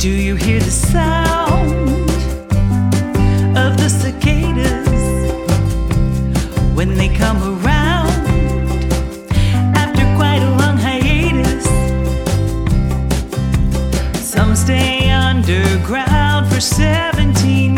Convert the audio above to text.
Do you hear the sound of the cicadas when they come around after quite a long hiatus? Some stay underground for 17